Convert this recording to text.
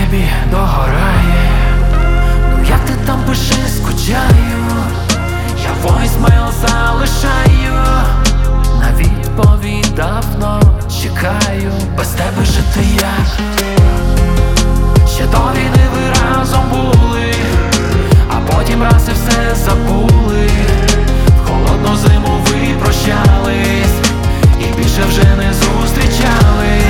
небі догорає. Ну як ти там пиши, скучаю, я войсмейл залишаю, на відповідь давно чекаю. Без тебе жити як? Ще до війни ви разом були, а потім раз і все забули. В холодну зиму ви прощались і більше вже не зустрічались.